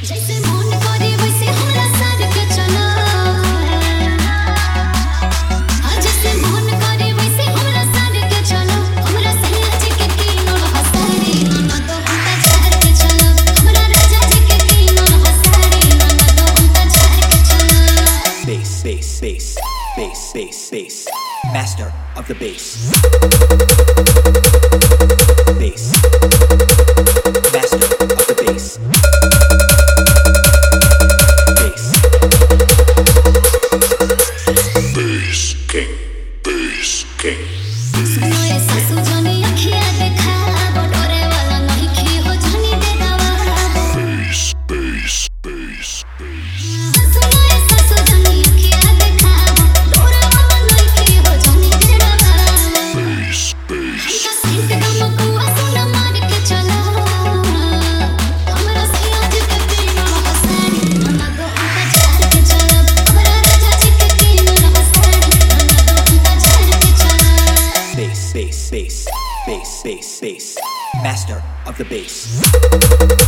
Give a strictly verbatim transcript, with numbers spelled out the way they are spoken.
जैसे मन करे वैसे हमरा साथ के चलो हाँ जैसे मन करे वैसे हमरा साथ के चलो हमरा सैया जी के कीनो हसारे ना तो उनका झाड़ के चलो हमरा राजा जी के कीनो हसारे ना तो उनका झाड़ के चलो Bass, bass, bass, bass, bass, bass, master of the bass. Bass, master of the bass. Bass, bass king, bass king. सुनो ये सासू जानी अखियाँ देखा बटोरे वाला नहीं की हो जानी दे दवा Bass, bass, bass, bass. सुनो ये सासू जानी अखियाँ देखा बटोरे वाला नहीं की हो जानी दे दवा Bass, bass. हमका सेंट गम को सुना मार के चलो हमरा सैया जी के कीनो हसारे ना तो उनका झाड़ के चलो हमरा राजा जी के कीनो हसारे ना तो उनका झाड़ के चलो Bass, bass, bass, bass, bass, bass, master of the bass.